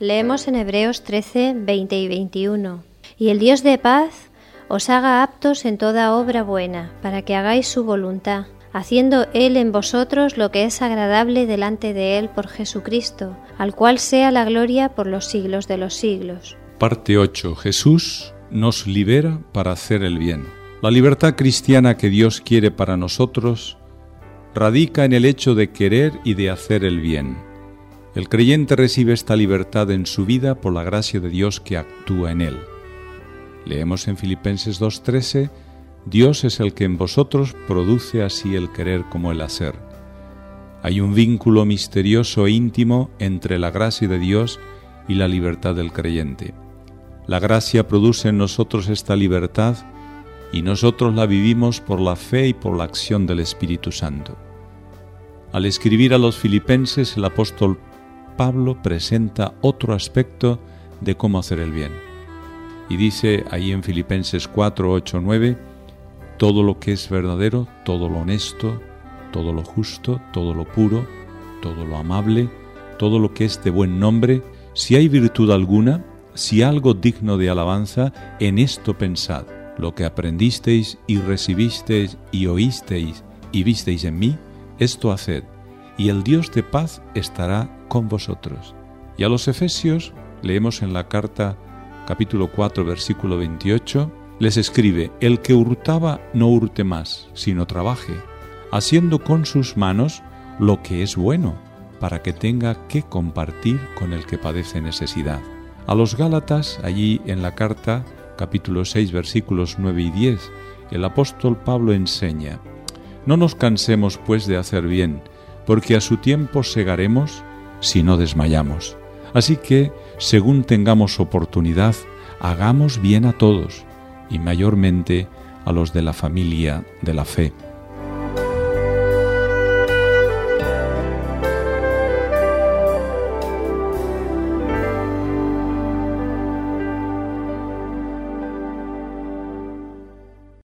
Leemos en Hebreos 13, 20 y 21. Y el Dios de paz os haga aptos en toda obra buena, para que hagáis su voluntad, haciendo Él en vosotros lo que es agradable delante de Él por Jesucristo, al cual sea la gloria por los siglos de los siglos. Parte 8. Jesús nos libera para hacer el bien. La libertad cristiana que Dios quiere para nosotros radica en el hecho de querer y de hacer el bien. El creyente recibe esta libertad en su vida por la gracia de Dios que actúa en él. Leemos en Filipenses 2:13, Dios es el que en vosotros produce así el querer como el hacer. Hay un vínculo misterioso e íntimo entre la gracia de Dios y la libertad del creyente. La gracia produce en nosotros esta libertad y nosotros la vivimos por la fe y por la acción del Espíritu Santo. Al escribir a los filipenses, el apóstol Pablo presenta otro aspecto de cómo hacer el bien. Y dice ahí en Filipenses 4, 8, 9, todo lo que es verdadero, todo lo honesto, todo lo justo, todo lo puro, todo lo amable, todo lo que es de buen nombre, si hay virtud alguna, si algo digno de alabanza, en esto pensad. Lo que aprendisteis y recibisteis y oísteis y visteis en mí, esto haced, y el Dios de paz estará con vosotros. Y a los Efesios, leemos en la carta capítulo 4, versículo 28, les escribe, el que hurtaba no hurte más, sino trabaje, haciendo con sus manos lo que es bueno, para que tenga que compartir con el que padece necesidad. A los Gálatas, allí en la carta capítulo 6, versículos 9 y 10, el apóstol Pablo enseña, no nos cansemos pues de hacer bien, porque a su tiempo segaremos si no desmayamos. Así que, según tengamos oportunidad, hagamos bien a todos, y mayormente a los de la familia de la fe.